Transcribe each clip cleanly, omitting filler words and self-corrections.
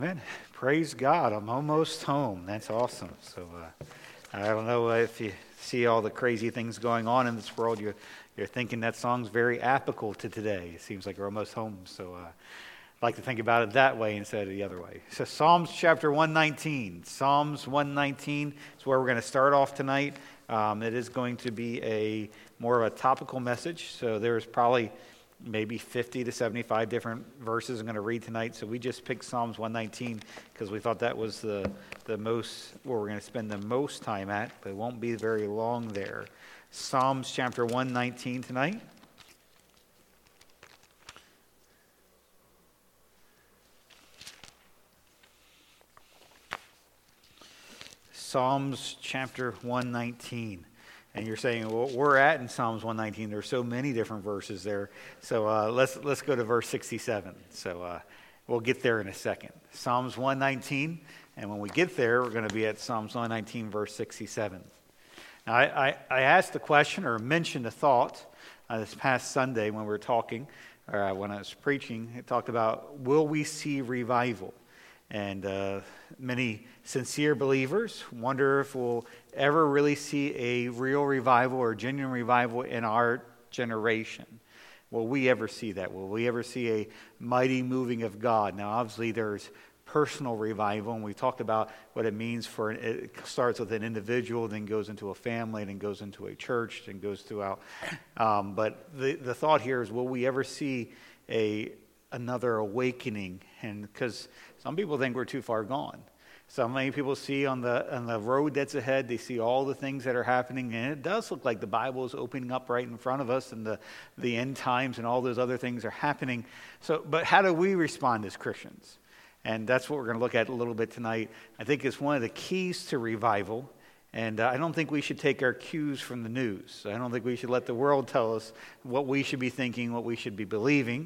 Man, praise God. I'm almost home. That's awesome. So I don't know if you see all the crazy things going on in this world, you're thinking that song's very applicable to today. It seems like we're almost home. So I'd like to think about it that way instead of the other way. So Psalms chapter 119. Psalms 119 is where we're going to start off tonight. It is going to be more of a topical message. So there's probably maybe 50 to 75 different verses I'm going to read tonight. So we just picked Psalms 119 because we thought that was the most, where we're going to spend the most time at, but it won't be very long there. Psalms chapter 119 tonight. Psalms chapter 119. And you're saying, well, we're at in Psalms 119. There's so many different verses there. So let's go to verse 67. So we'll get there in a second. Psalms 119. And when we get there, we're going to be at Psalms 119, verse 67. Now, I asked the question or mentioned a thought this past Sunday when we were talking, or when I was preaching. It talked about, will we see revival? And many sincere believers wonder if we'll ever really see a real revival or genuine revival in our generation. Will we ever see that? Will we ever see a mighty moving of God? Now, obviously, there's personal revival, and we talked about what it means it starts with an individual, then goes into a family, then goes into a church, then goes throughout. But the thought here is, will we ever see another awakening? And because some people think we're too far gone. So many people see on the road that's ahead, they see all the things that are happening, and it does look like the Bible is opening up right in front of us, and the end times and all those other things are happening. So, but how do we respond as Christians? And that's what we're going to look at a little bit tonight. I think it's one of the keys to revival, and I don't think we should take our cues from the news. I don't think we should let the world tell us what we should be thinking, what we should be believing.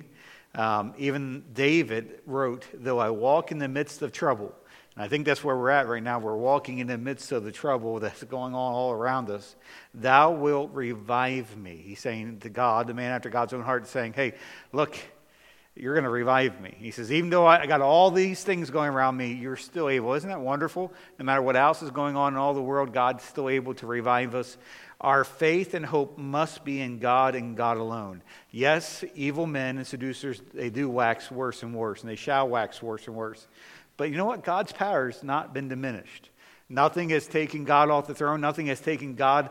Even David wrote, though I walk in the midst of trouble. And I think that's where we're at right now. We're walking in the midst of the trouble that's going on all around us. Thou wilt revive me. He's saying to God, the man after God's own heart, saying, hey, look, you're going to revive me. He says, even though I got all these things going around me, you're still able. Isn't that wonderful? No matter what else is going on in all the world, God's still able to revive us. Our faith and hope must be in God and God alone. Yes, evil men and seducers, they do wax worse and worse, and they shall wax worse and worse. But you know what? God's power has not been diminished. Nothing has taken God off the throne. Nothing has taken God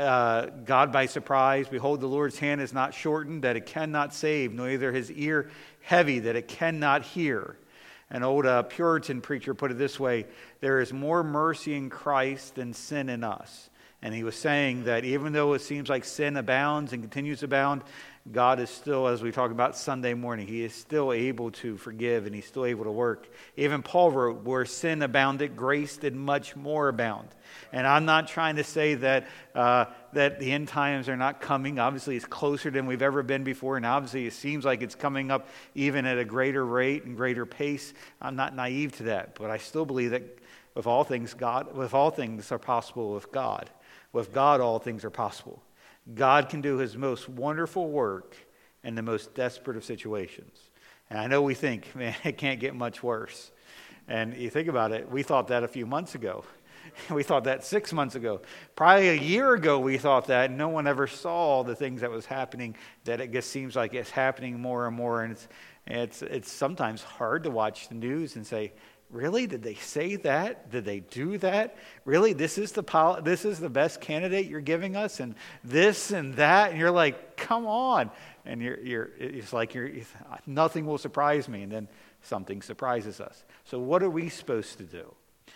by surprise. Behold, the Lord's hand is not shortened, that it cannot save, neither his ear heavy, that it cannot hear. An old Puritan preacher put it this way: there is more mercy in Christ than sin in us. And he was saying that even though it seems like sin abounds and continues to abound, God is still, as we talk about Sunday morning, he is still able to forgive, and he's still able to work. Even Paul wrote, where sin abounded, grace did much more abound. And I'm not trying to say that the end times are not coming. Obviously, it's closer than we've ever been before, and obviously it seems like it's coming up even at a greater rate and greater pace. I'm not naive to that, but I still believe that with all things are possible with God. With God, all things are possible. God can do his most wonderful work in the most desperate of situations. And I know we think, man, it can't get much worse. And you think about it, we thought that a few months ago. We thought that 6 months ago. Probably a year ago we thought that. No one ever saw the things that was happening, that it just seems like it's happening more and more. And it's sometimes hard to watch the news and say, really? Did they say that? Did they do that? Really? This is the best candidate you're giving us, and this and that, and you're like, come on! And it's like nothing will surprise me, and then something surprises us. So what are we supposed to do?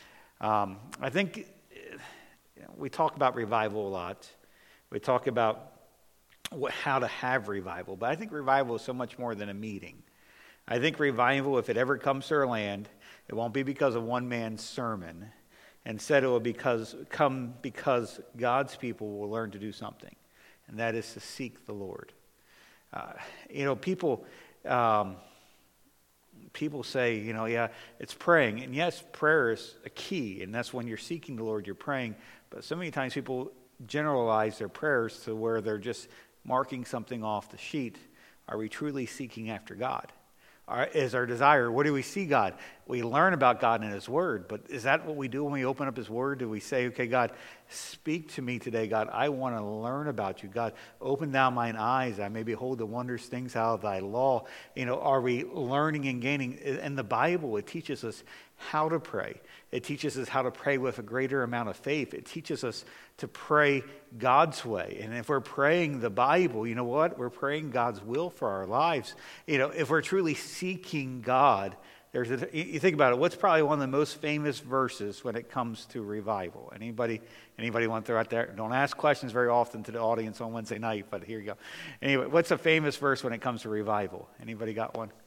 I think we talk about revival a lot. We talk about how to have revival, but I think revival is so much more than a meeting. I think revival, if it ever comes to our land, it won't be because of one man's sermon. Instead, it will come because God's people will learn to do something, and that is to seek the Lord. People say, yeah, it's praying. And yes, prayer is a key, and that's when you're seeking the Lord, you're praying. But so many times people generalize their prayers to where they're just marking something off the sheet. Are we truly seeking after God? is our desire. Where do we see God? We learn about God in His Word, but is that what we do when we open up His Word? Do we say, okay, God, speak to me today, God, I want to learn about you. God, open down mine eyes, I may behold the wondrous things out of thy law. Are we learning and gaining? In the Bible, it teaches us how to pray. It teaches us how to pray with a greater amount of faith. It teaches us to pray God's way. And if we're praying the Bible, you know what? We're praying God's will for our lives. If we're truly seeking God, you think about it, what's probably one of the most famous verses when it comes to revival? Anybody want to throw out there? Don't ask questions very often to the audience on Wednesday night, but here you go. Anyway, what's a famous verse when it comes to revival? Anybody got one?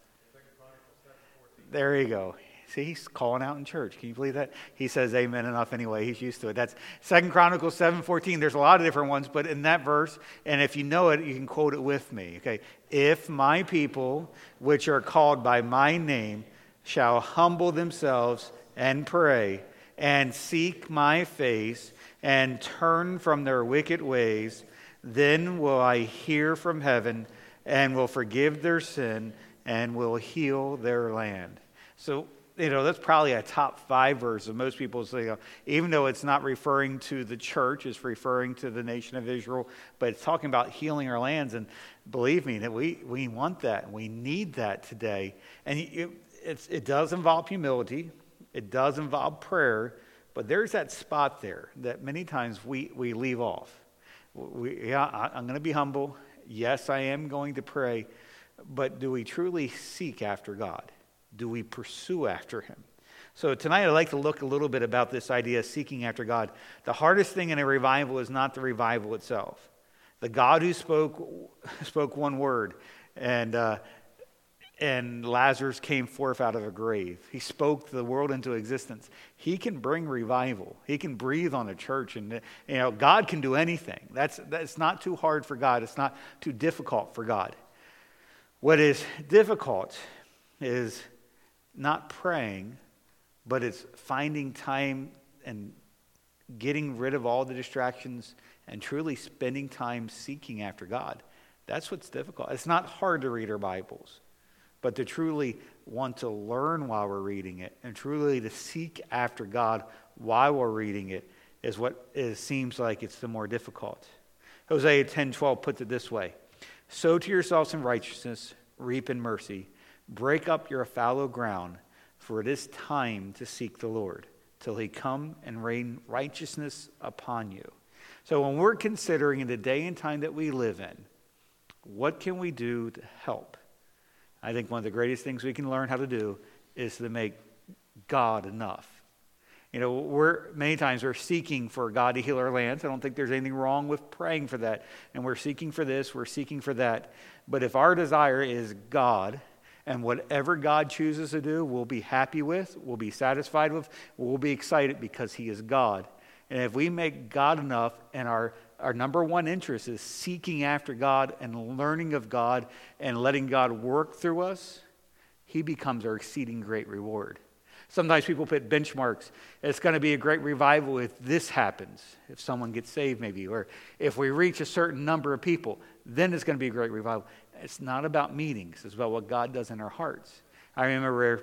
There you go. See, he's calling out in church. Can you believe that? He says amen enough anyway. He's used to it. That's 2 Chronicles 7:14. There's a lot of different ones, but in that verse, and if you know it, you can quote it with me. Okay, if my people, which are called by my name, shall humble themselves and pray and seek my face and turn from their wicked ways, then will I hear from heaven and will forgive their sin and will heal their land. So, that's probably a top 5 verse of most people say, even though it's not referring to the church, it's referring to the nation of Israel, but it's talking about healing our lands. And believe me, that we want that. We need that today. And it does involve humility. It does involve prayer. But there's that spot there that many times we leave off. I'm going to be humble. Yes, I am going to pray. But do we truly seek after God? Do we pursue after Him? So tonight I'd like to look a little bit about this idea of seeking after God. The hardest thing in a revival is not the revival itself. The God who spoke one word, and Lazarus came forth out of a grave. He spoke the world into existence. He can bring revival. He can breathe on a church, and God can do anything. That's not too hard for God. It's not too difficult for God. What is difficult is not praying, but it's finding time and getting rid of all the distractions and truly spending time seeking after God. That's what's difficult. It's not hard to read our Bibles, but to truly want to learn while we're reading it and truly to seek after God while we're reading it is what seems like it's the more difficult. Hosea 10:12 puts it this way: sow to yourselves in righteousness, reap in mercy. Break up your fallow ground, for it is time to seek the Lord, till He come and rain righteousness upon you. So when we're considering in the day and time that we live in, what can we do to help? I think one of the greatest things we can learn how to do is to make God enough. Many times we're seeking for God to heal our lands. I don't think there's anything wrong with praying for that. And we're seeking for this, we're seeking for that. But if our desire is God, and whatever God chooses to do, we'll be happy with, we'll be satisfied with, we'll be excited because He is God. And if we make God enough, and our number one interest is seeking after God and learning of God and letting God work through us, He becomes our exceeding great reward. Sometimes people put benchmarks. It's going to be a great revival if this happens, if someone gets saved maybe, or if we reach a certain number of people, then it's going to be a great revival. It's not about meetings. It's about what God does in our hearts. I remember,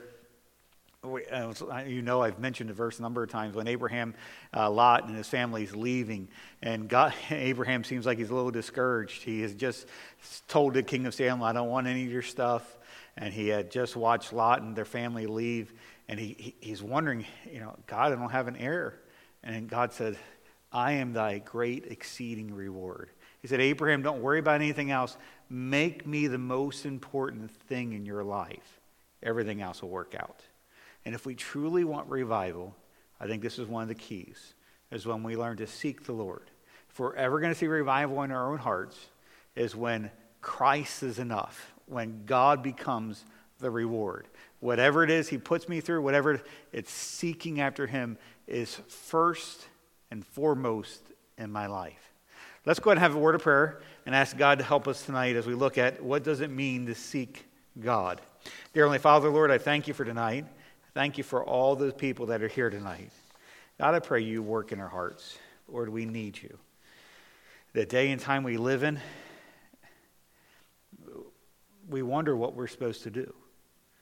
I've mentioned the verse a number of times when Abraham, Lot, and his family is leaving, and Abraham seems like he's a little discouraged. He has just told the king of Salem, I don't want any of your stuff. And he had just watched Lot and their family leave. And he's wondering, God, I don't have an heir. And God said, I am thy great exceeding reward. He said, Abraham, don't worry about anything else. Make me the most important thing in your life. Everything else will work out. And if we truly want revival, I think this is one of the keys, is when we learn to seek the Lord. If we're ever going to see revival in our own hearts, is when Christ is enough, when God becomes the reward. Whatever it is He puts me through, whatever it's seeking after Him is first and foremost in my life. Let's go ahead and have a word of prayer and ask God to help us tonight as we look at what does it mean to seek God. Dear Heavenly Father, Lord, I thank You for tonight. Thank You for all those people that are here tonight. God, I pray You work in our hearts. Lord, we need You. The day and time we live in, we wonder what we're supposed to do.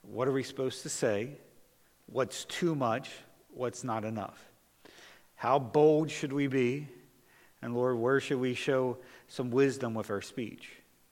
What are we supposed to say? What's too much? What's not enough? How bold should we be? And Lord, where should we show some wisdom with our speech?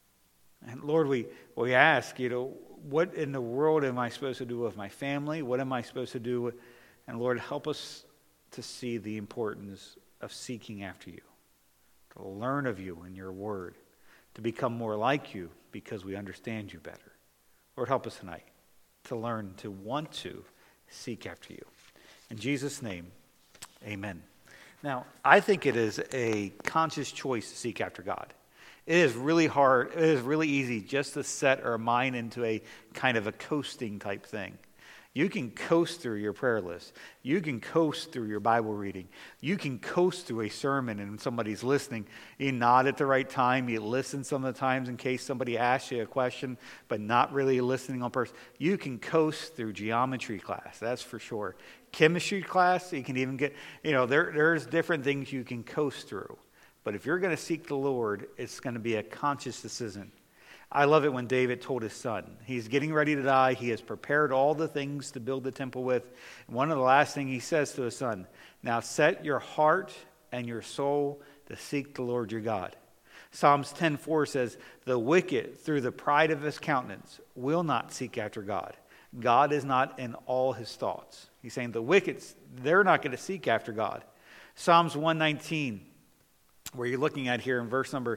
And Lord, we ask, what in the world am I supposed to do with my family? What am I supposed to do? And Lord, help us to see the importance of seeking after you, to learn of you and your word, to become more like you because we understand you better. Lord, help us tonight to learn to want to seek after you. In Jesus' name, amen. Now, I think it is a conscious choice to seek after God. It is really hard, it is really easy just to set our mind into a kind of a coasting type thing. You can coast through your prayer list. You can coast through your Bible reading. You can coast through a sermon and somebody's listening. You nod at the right time. You listen some of the times in case somebody asks you a question, but not really listening on purpose. You can coast through geometry class, that's for sure. Chemistry class, you can even get, there's different things you can coast through. But if you're going to seek the Lord, it's going to be a conscious decision. I love it when David told his son, he's getting ready to die. He has prepared all the things to build the temple with. And one of the last things he says to his son, now set your heart and your soul to seek the Lord your God. Psalms 10:4 says, the wicked, through the pride of his countenance, will not seek after God. God is not in all his thoughts. He's saying the wicked, they're not going to seek after God. Psalms 119, where you're looking at here in verse number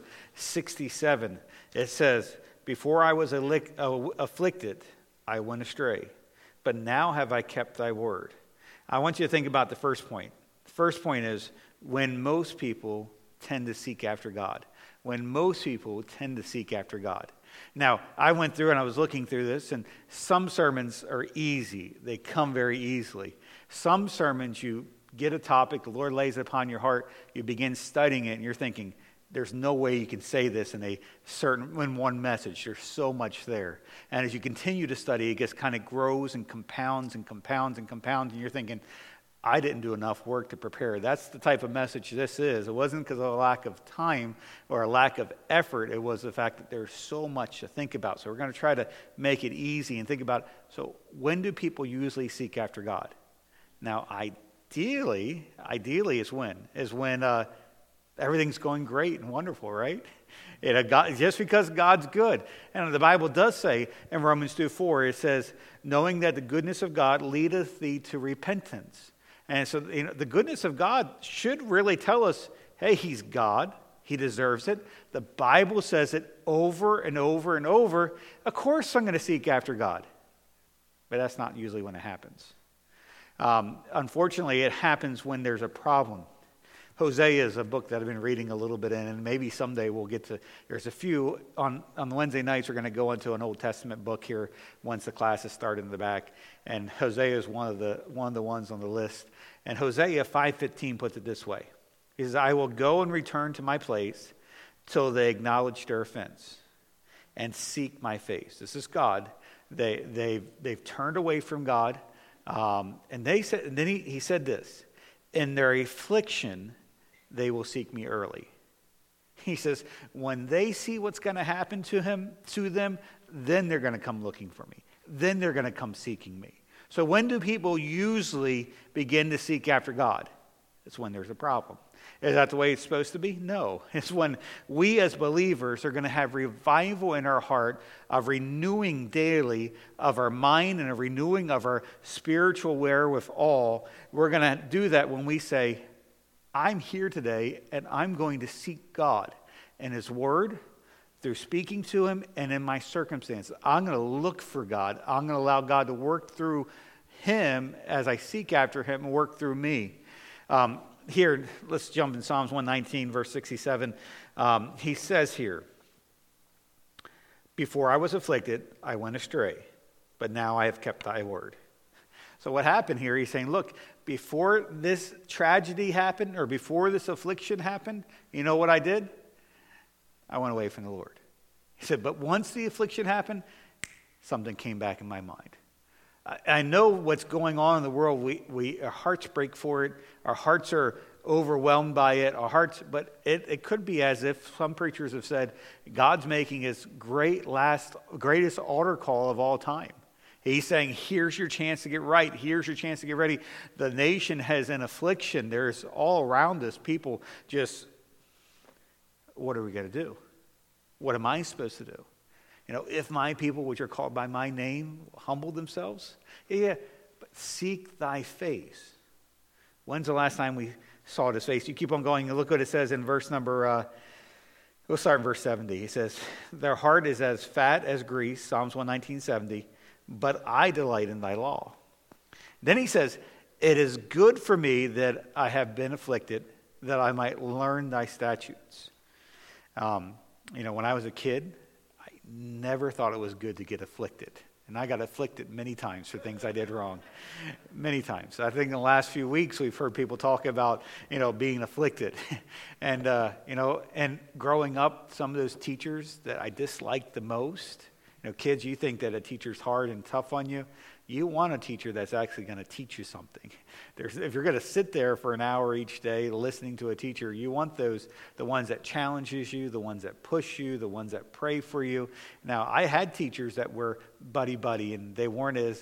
67, it says, before I was afflicted, I went astray, but now have I kept thy word. I want you to think about the first point. The first point is when most people tend to seek after God. When most people tend to seek after God. Now, I went through and I was looking through this, and some sermons are easy. They come very easily. Some sermons, you get a topic, the Lord lays it upon your heart, you begin studying it, and you're thinking, there's no way you can say this in one message. There's so much there. And as you continue to study, it just kind of grows and compounds and compounds and compounds, and you're thinking, I didn't do enough work to prepare. That's the type of message this is. It wasn't because of a lack of time or a lack of effort. It was the fact that there's so much to think about. So we're going to try to make it easy and think about, so when do people usually seek after God? Now, ideally is when everything's going great and wonderful, right? Just because God's good. And the Bible does say in Romans 2:4, it says, knowing that the goodness of God leadeth thee to repentance. And so the goodness of God should really tell us, hey, he's God. He deserves it. The Bible says it over and over and over. Of course I'm going to seek after God. But that's not usually when it happens. Unfortunately, it happens when there's a problem. Hosea is a book that I've been reading a little bit in, and maybe someday we'll get to, there's a few, on the Wednesday nights we're going to go into an Old Testament book here once the classes start in the back, and Hosea is one of the ones on the list. And Hosea 5:15 puts it this way. He says, I will go and return to my place till they acknowledge their offense and seek my face. This is God. They've turned away from God, and then he said this, in their affliction they will seek me early. He says, when they see what's going to happen to them, then they're going to come looking for me. Then they're going to come seeking me. So when do people usually begin to seek after God? It's when there's a problem. Is that the way it's supposed to be? No. It's when we as believers are going to have revival in our heart, of renewing daily of our mind and a renewing of our spiritual wherewithal. We're going to do that when we say, I'm here today and I'm going to seek God and His Word through speaking to Him and in my circumstances. I'm going to look for God. I'm going to allow God to work through Him as I seek after Him and work through me. Here, let's jump in Psalms 119, verse 67. He says here, before I was afflicted, I went astray, but now I have kept thy word. So what happened here, he's saying, look, before this tragedy happened, or before this affliction happened, you know what I did? I went away from the Lord. He said, but once the affliction happened, something came back in my mind. I know what's going on in the world. Our hearts break for it. Our hearts are overwhelmed by it. But it could be as if some preachers have said, God's making His greatest altar call of all time. He's saying, here's your chance to get right. Here's your chance to get ready. The nation has an affliction. There's all around us people just, what are we going to do? What am I supposed to do? If my people, which are called by my name, humble themselves. Yeah, but seek thy face. When's the last time we saw his face? You keep on going and look what it says in verse number, we'll start in verse 70. He says, their heart is as fat as grease, Psalms 119:70, but I delight in thy law. Then he says, it is good for me that I have been afflicted, that I might learn thy statutes. When I was a kid, I never thought it was good to get afflicted. And I got afflicted many times for things I did wrong. Many times. I think in the last few weeks we've heard people talk about, being afflicted. And, and growing up, some of those teachers that I disliked the most, kids, you think that a teacher's hard and tough on you. You want a teacher that's actually going to teach you something. If you're going to sit there for an hour each day listening to a teacher, you want the ones that challenges you, the ones that push you, the ones that pray for you. Now, I had teachers that were buddy, and they weren't as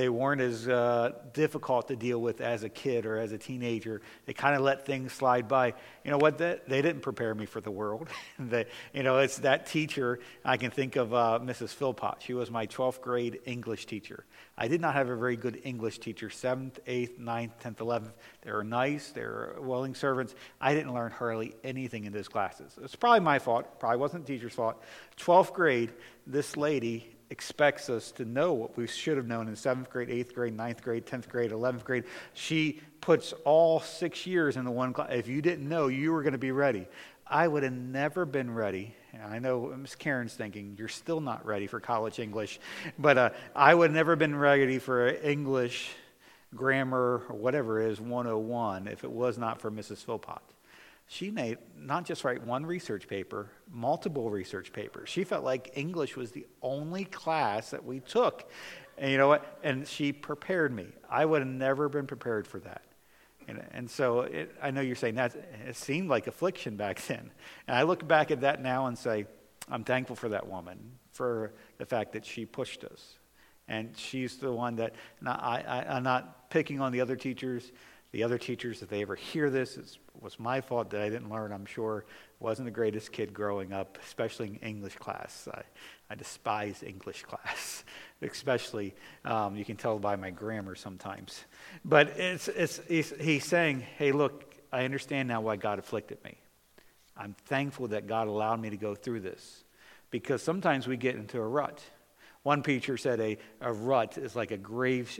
difficult to deal with as a kid or as a teenager. They kind of let things slide by. You know what? They didn't prepare me for the world. It's that teacher. I can think of Mrs. Philpott. She was my 12th grade English teacher. I did not have a very good English teacher, 7th, 8th, 9th, 10th, 11th. They were nice. They were willing servants. I didn't learn hardly anything in those classes. It's probably my fault. Probably wasn't the teacher's fault. 12th grade, this lady expects us to know what we should have known in 7th grade, 8th grade, 9th grade, 10th grade, 11th grade. She puts all 6 years into one class. If you didn't know, you were going to be ready. I would have never been ready. I know Miss Karen's thinking, you're still not ready for college English. But I would have never been ready for English, grammar, or whatever it is, 101, if it was not for Mrs. Philpott. She made not just write one research paper, multiple research papers. She felt like English was the only class that we took. And you know what? And she prepared me. I would have never been prepared for that. And so I know you're saying that it seemed like affliction back then. And I look back at that now and say, I'm thankful for that woman, for the fact that she pushed us. And she's the one that, I'm not picking on the other teachers. The other teachers, if they ever hear this, it was my fault that I didn't learn, I'm sure. Wasn't the greatest kid growing up, especially in English class. I despise English class, especially, you can tell by my grammar sometimes. But he's saying, hey, look, I understand now why God afflicted me. I'm thankful that God allowed me to go through this. Because sometimes we get into a rut. One preacher said a rut is like a grave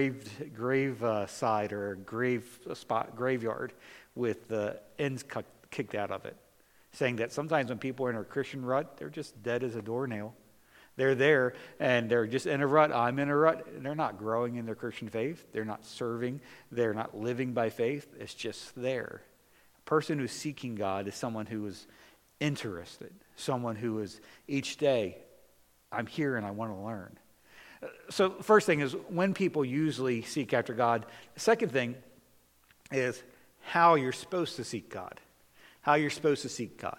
side or a graveyard with the ends kicked out of it. Saying that sometimes when people are in a Christian rut, they're just dead as a doornail. They're there and they're just in a rut. I'm in a rut. And they're not growing in their Christian faith. They're not serving. They're not living by faith. It's just there. A person who's seeking God is someone who is interested. Someone who is each day, I'm here and I want to learn. So the first thing is when people usually seek after God. The second thing is how you're supposed to seek God. How you're supposed to seek God.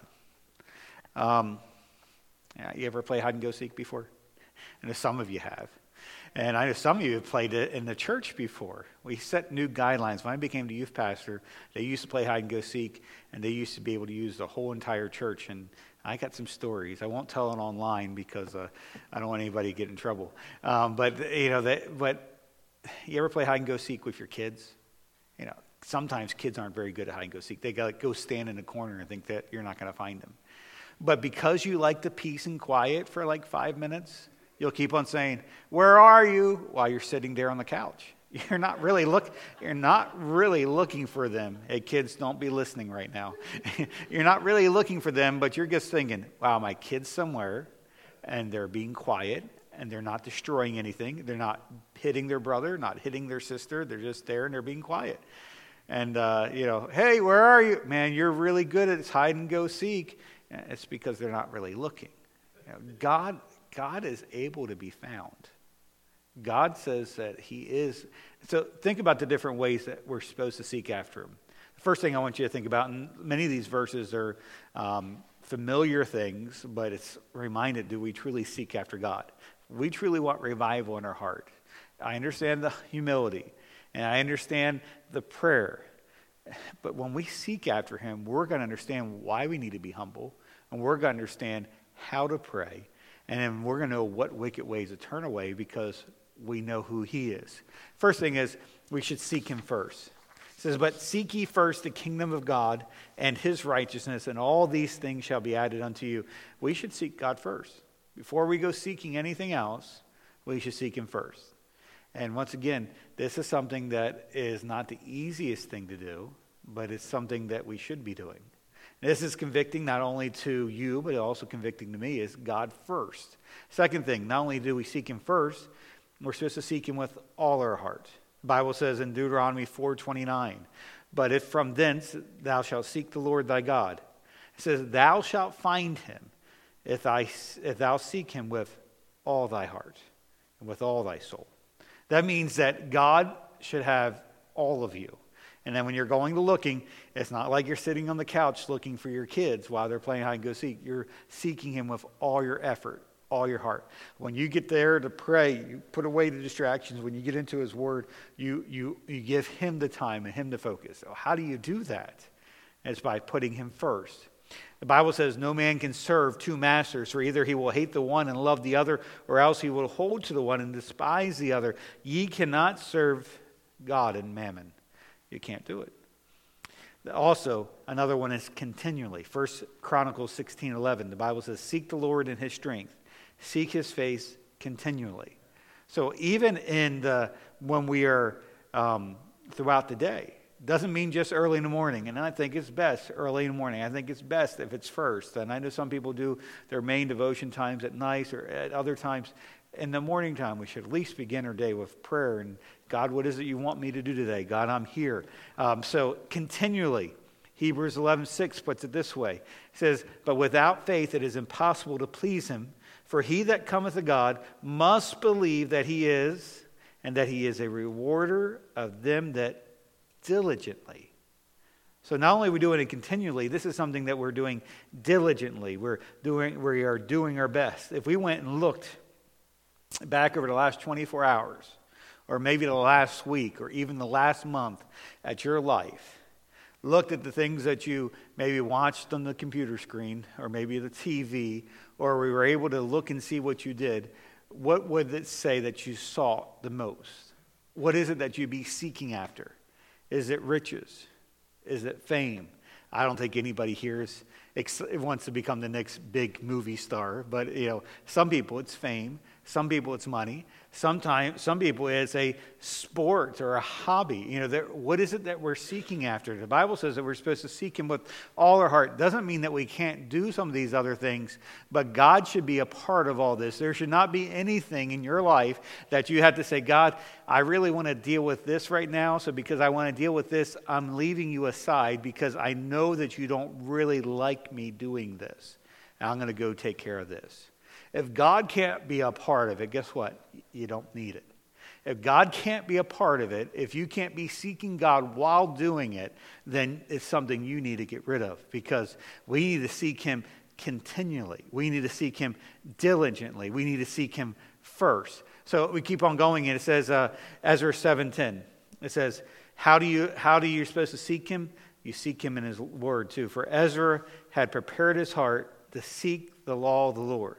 You ever play hide and go seek before? I know some of you have. And I know some of you have played it in the church before. We set new guidelines. When I became the youth pastor, they used to play hide and go seek, and they used to be able to use the whole entire church. And I got some stories. I won't tell it online because I don't want anybody to get in trouble. But you ever play hide and go seek with your kids? Sometimes kids aren't very good at hide and go seek. They got to go stand in a corner and think that you're not going to find them. But because you like the peace and quiet for like 5 minutes, you'll keep on saying, "Where are you?" while you're sitting there on the couch. You're not really looking for them. Hey, kids, don't be listening right now. You're not really looking for them, but you're just thinking, wow, my kid's somewhere, and they're being quiet, and they're not destroying anything. They're not hitting their brother, not hitting their sister. They're just there, and they're being quiet. And, hey, where are you? Man, you're really good at hide and go seek. It's because they're not really looking. God is able to be found. God says that he is. So think about the different ways that we're supposed to seek after him. The first thing I want you to think about, and many of these verses are familiar things, but it's reminded, do we truly seek after God? We truly want revival in our heart. I understand the humility, and I understand the prayer. But when we seek after him, we're going to understand why we need to be humble, and we're going to understand how to pray, and then we're going to know what wicked ways to turn away because we know who he is. First thing is we should seek him first. It says, but seek ye first the kingdom of God and his righteousness, and all these things shall be added unto you. We should seek God first. Before we go seeking anything else, we should seek him first. And once again, this is something that is not the easiest thing to do, but it's something that we should be doing. This is convicting not only to you, but also convicting to me, is God first. Second thing, not only do we seek him first, we're supposed to seek him with all our heart. The Bible says in Deuteronomy 4:29, but if from thence thou shalt seek the Lord thy God, it says, thou shalt find him if thou seek him with all thy heart and with all thy soul. That means that God should have all of you. And then when you're going to looking, it's not like you're sitting on the couch looking for your kids while they're playing hide and go seek. You're seeking him with all your effort, all your heart. When you get there to pray, you put away the distractions. When you get into his word, you give him the time and him the focus. So how do you do that? It's by putting him first. The Bible says no man can serve two masters, for either he will hate the one and love the other, or else he will hold to the one and despise the other. Ye cannot serve God and mammon. You can't do it. Also, another one is continually. 1 Chronicles 16:11, the Bible says, seek the Lord in his strength. Seek his face continually. So even when we are throughout the day, doesn't mean just early in the morning. And I think it's best early in the morning. I think it's best if it's first. And I know some people do their main devotion times at night or at other times. In the morning time, we should at least begin our day with prayer. And God, what is it you want me to do today? God, I'm here. So continually, Hebrews 11:6 puts it this way. It says, but without faith it is impossible to please him. For he that cometh to God must believe that he is, and that he is a rewarder of them that diligently. So not only are we doing it continually, this is something that we're doing diligently. We are doing our best. If we went and looked back over the last 24 hours, or maybe the last week, or even the last month at your life, looked at the things that you maybe watched on the computer screen, or maybe the TV, or we were able to look and see what you did, what would it say that you sought the most? What is it that you'd be seeking after? Is it riches? Is it fame? I don't think anybody here wants to become the next big movie star, but some people it's fame, some people it's money, some people it's a sport or a hobby. What is it that we're seeking after? The Bible says that we're supposed to seek him with all our heart. Doesn't mean that we can't do some of these other things, but God should be a part of all this. There should not be anything in your life that you have to say, God, I really want to deal with this right now, so because I want to deal with this, I'm leaving you aside because I know that you don't really like me doing this. And I'm going to go take care of this. If God can't be a part of it, guess what? You don't need it. If God can't be a part of it, if you can't be seeking God while doing it, then it's something you need to get rid of, because we need to seek him continually. We need to seek him diligently. We need to seek him first. So we keep on going, and it says, Ezra 7:10. It says, how do you supposed to seek him? You seek him in his word too. For Ezra had prepared his heart to seek the law of the Lord.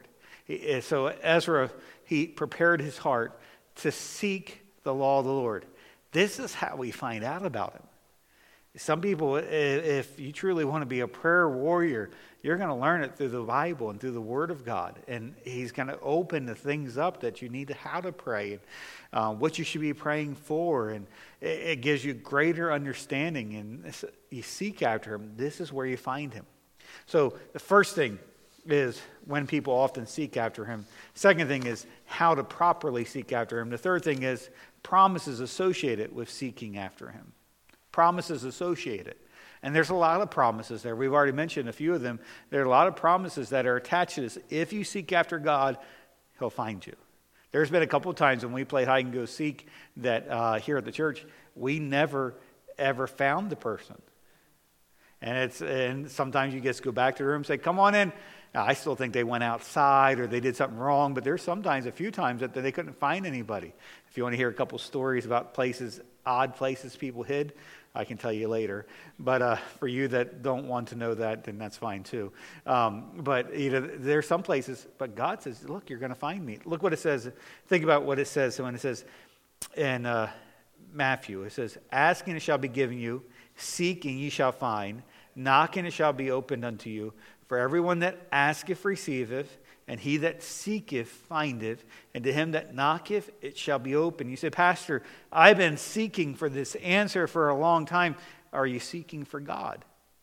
So Ezra, he prepared his heart to seek the law of the Lord. This is how we find out about him. Some people, if you truly want to be a prayer warrior, you're going to learn it through the Bible and through the Word of God. And he's going to open the things up that you need, how to pray, and what you should be praying for. And it gives you greater understanding. And you seek after him. This is where you find him. So the first thing is when people often seek after him. Second thing is how to properly seek after him. The third thing is promises associated with seeking after him. Promises associated. And there's a lot of promises there. We've already mentioned a few of them. There are a lot of promises that are attached to this. If you seek after God, he'll find you. There's been a couple of times when we played hide and go seek that here at the church, we never, ever found the person. And sometimes you just go back to the room and say, come on in. I still think they went outside or they did something wrong, but there's sometimes, a few times, that they couldn't find anybody. If you want to hear a couple stories about places, odd places people hid, I can tell you later. But for you that don't want to know that, then that's fine too. But there's some places, but God says, look, you're going to find me. Look what it says. Think about what it says. So when it says in Matthew, it says, ask and it shall be given you, seek and ye shall find, knock and it shall be opened unto you. For everyone that asketh receiveth, and he that seeketh findeth, and to him that knocketh it shall be opened. You say, Pastor, I've been seeking for this answer for a long time. Are you seeking for God?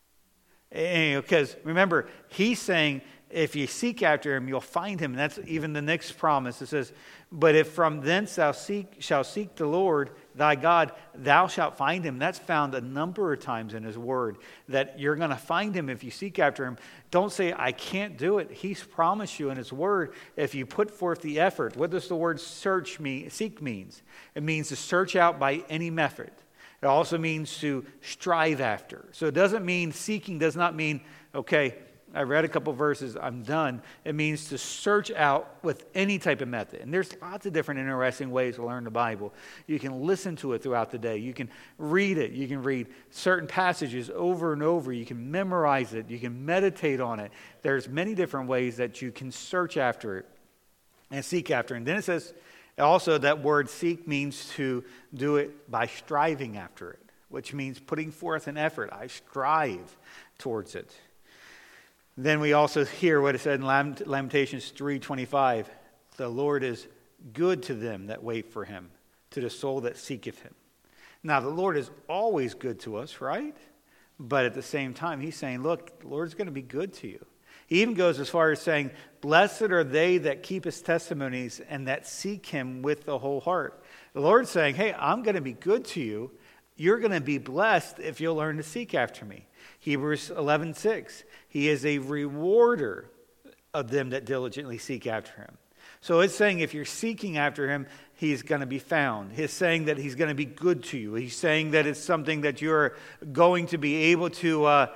Because remember, he's saying, if you seek after him, you'll find him. And that's even the next promise. It says, but if from thence thou shalt seek the Lord thy God, thou shalt find him. That's found a number of times in his word, that you're going to find him if you seek after him. Don't say, I can't do it. He's promised you in his word, if you put forth the effort. What does the word seek means? It means to search out by any method. It also means to strive after. So it doesn't mean, seeking does not mean, okay, I read a couple verses, I'm done. It means to search out with any type of method. And there's lots of different interesting ways to learn the Bible. You can listen to it throughout the day. You can read it. You can read certain passages over and over. You can memorize it. You can meditate on it. There's many different ways that you can search after it and seek after it. And then it says also that word seek means to do it by striving after it, which means putting forth an effort. I strive towards it. Then we also hear what it said in Lamentations 3:25. The Lord is good to them that wait for him, to the soul that seeketh him. Now, the Lord is always good to us, right? But at the same time, he's saying, look, the Lord's going to be good to you. He even goes as far as saying, blessed are they that keep his testimonies and that seek him with the whole heart. The Lord's saying, hey, I'm going to be good to you. You're going to be blessed if you'll learn to seek after me. Hebrews 11:6. He is a rewarder of them that diligently seek after him. So it's saying if you're seeking after him, he's going to be found. He's saying that he's going to be good to you. He's saying that it's something that you're going to be able to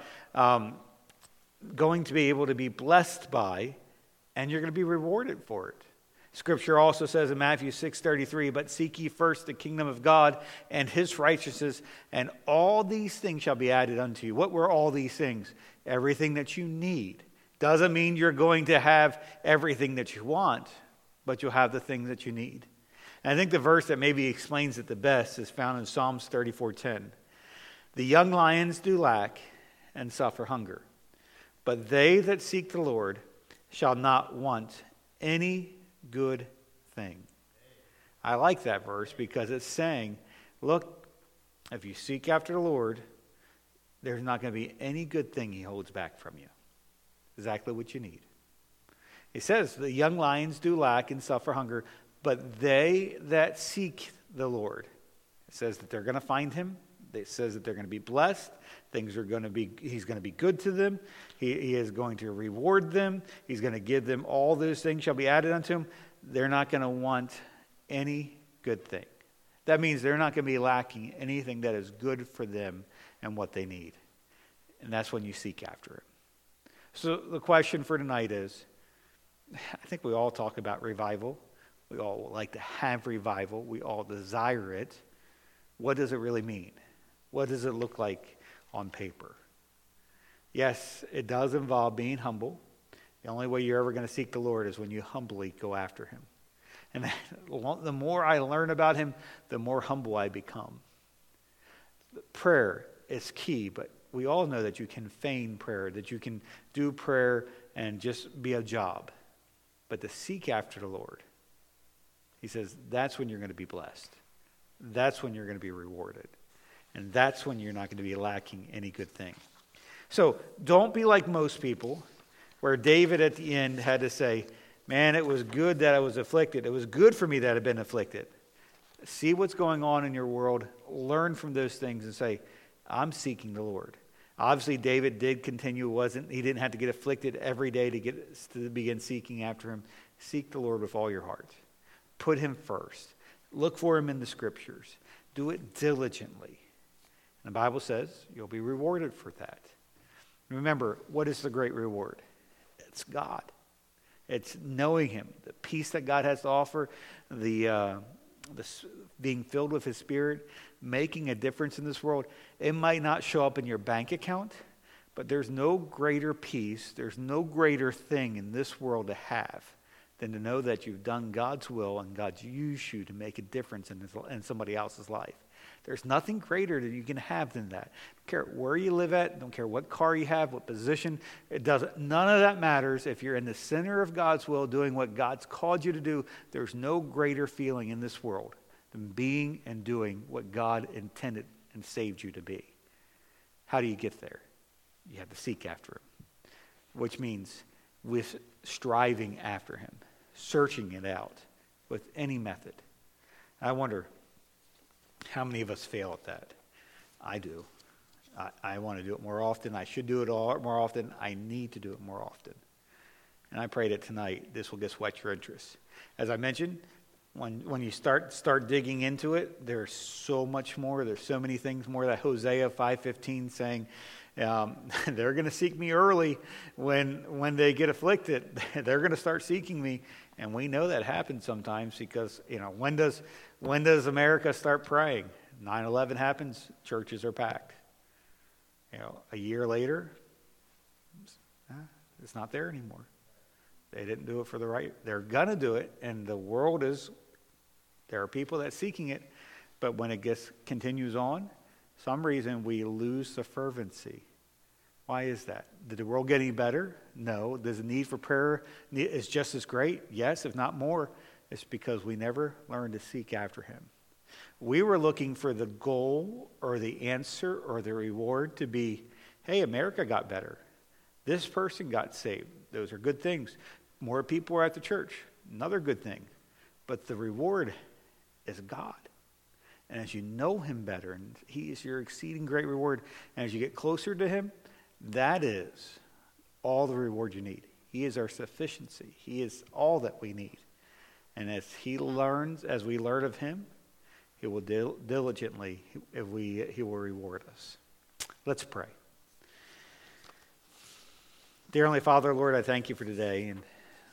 be blessed by, and you're going to be rewarded for it. Scripture also says in Matthew 6:33, but seek ye first the kingdom of God and his righteousness, and all these things shall be added unto you. What were all these things? Everything that you need. Doesn't mean you're going to have everything that you want, but you'll have the things that you need. And I think the verse that maybe explains it the best is found in Psalms 34:10. The young lions do lack and suffer hunger, but they that seek the Lord shall not want any good thing. I like that verse because it's saying, look, if you seek after the Lord, there's not going to be any good thing he holds back from you. Exactly what you need. It says, the young lions do lack and suffer hunger, but they that seek the Lord, it says that they're going to find him. It says that they're going to be blessed. He's going to be good to them. He is going to reward them. He's going to give them all those things shall be added unto them. They're not going to want any good thing. That means they're not going to be lacking anything that is good for them and what they need. And that's when you seek after it. So the question for tonight is, I think we all talk about revival. We all like to have revival. We all desire it. What does it really mean? What does it look like on paper? Yes, it does involve being humble. The only way you're ever going to seek the Lord is when you humbly go after him. And the more I learn about him, the more humble I become. Prayer is key, but we all know that you can feign prayer, that you can do prayer and just be a job. But to seek after the Lord, he says, that's when you're going to be blessed. That's when you're going to be rewarded. And that's when you're not going to be lacking any good thing. So don't be like most people, where David at the end had to say, man, it was good that I was afflicted. It was good for me that I'd been afflicted. See what's going on in your world. Learn from those things and say, I'm seeking the Lord. Obviously, David did continue. He didn't have to get afflicted every day to begin seeking after him. Seek the Lord with all your heart. Put him first. Look for him in the scriptures. Do it diligently. And the Bible says you'll be rewarded for that. Remember, what is the great reward? It's God. It's knowing him, the peace that God has to offer, the being filled with his Spirit, making a difference in this world. It might not show up in your bank account, but there's no greater peace, there's no greater thing in this world to have than to know that you've done God's will and God's used you to make a difference in somebody else's life. There's nothing greater that you can have than that. Don't care where you live at, don't care what car you have, what position, it doesn't. None of that matters. If you're in the center of God's will, doing what God's called you to do, there's no greater feeling in this world than being and doing what God intended and saved you to be. How do you get there? You have to seek after him, which means with striving after him, searching it out with any method. I wonder how many of us fail at that. I do. I want to do it more often. I should do it more often. I need to do it more often. And I pray that tonight this will just whet your interest. As I mentioned, when you start digging into it, there's so much more. There's so many things more. That Hosea 5:15 saying, they're going to seek me early when they get afflicted. They're going to start seeking me. And we know that happens sometimes because, when does America start praying? 9/11 happens, churches are packed. A year later, it's not there anymore. They didn't do it for the right. They're going to do it, and the world there are people that seeking it, but when it continues on, some reason we lose the fervency. Why is that? Did the world get any better? No. Does the need for prayer is just as great? Yes, if not more. It's because we never learned to seek after him. We were looking for the goal or the answer or the reward to be, hey, America got better. This person got saved. Those are good things. More people are at the church. Another good thing. But the reward is God. And as you know him better, and he is your exceeding great reward, and as you get closer to him, that is all the reward you need. He is our sufficiency. He is all that we need. And as we learn of him, he will diligently, he will reward us. Let's pray. Dear Heavenly Father, Lord, I thank you for today. And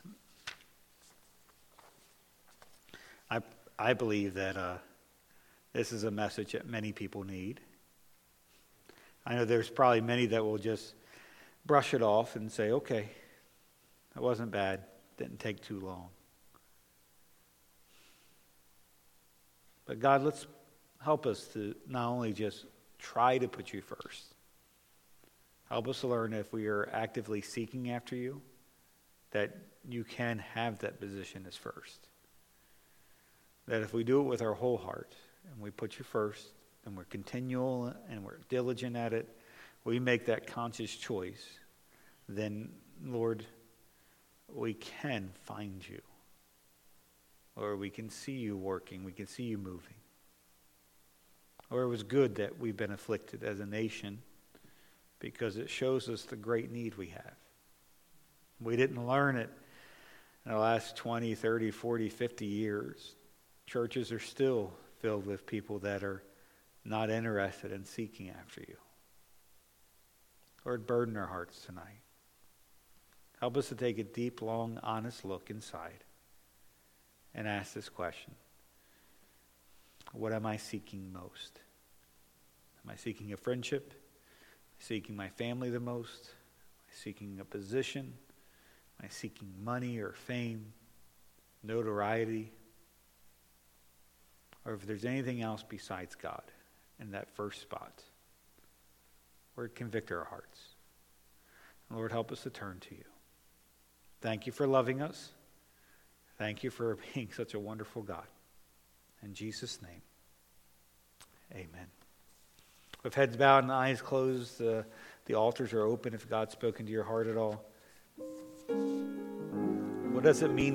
I believe that this is a message that many people need. I know there's probably many that will just brush it off and say, okay, that wasn't bad. Didn't take too long. But God, let's help us to not only just try to put you first. Help us to learn if we are actively seeking after you, that you can have that position as first. That if we do it with our whole heart and we put you first and we're continual and we're diligent at it, we make that conscious choice, then, Lord, we can find you. Or we can see you working, we can see you moving. Or it was good that we've been afflicted as a nation because it shows us the great need we have. We didn't learn it in the last 20, 30, 40, 50 years. Churches are still filled with people that are not interested in seeking after you. Lord, burden our hearts tonight. Help us to take a deep, long, honest look inside and ask this question. What am I seeking most? Am I seeking a friendship? Am I seeking my family the most? Am I seeking a position? Am I seeking money or fame, notoriety? Or if there's anything else besides God in that first spot, Lord, convict our hearts. Lord, help us to turn to you. Thank you for loving us. Thank you for being such a wonderful God. In Jesus' name, amen. With heads bowed and eyes closed, the altars are open if God's spoken to your heart at all. What does it mean